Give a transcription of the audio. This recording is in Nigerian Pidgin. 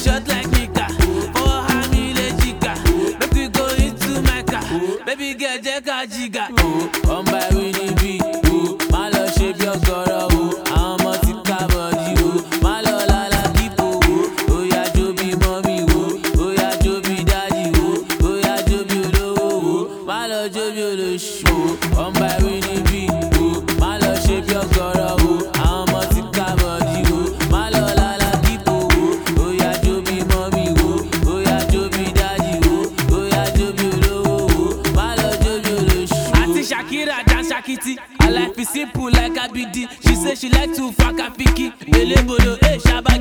short like Mika. For Hamile Jika. Make we go into my car. Baby girl, Jeka Jiga. Oh, come by Winnie B. Oh, my love shape your girl. Oh, I'm a tika body. Oh, my love la people. Oh, yeah, Joby mommy. Oh, yeah, Joby daddy. Oh, yeah, Joby Olo. Oh, my love Joby Olo show. Come by Winnie B. Oh, my love shape your girl. Oh, I'm a tika body. Oh, my love la people. Oh, yeah, Joby mommy. Oh, yeah, Joby daddy. Oh, yeah, Joby Olo. Oh, my love Joby Olo show. Auntie Shakira dance Shakiti. I like be simple like Abidi. She say she like to fuck a picky. Elebodo, eh, Shabba.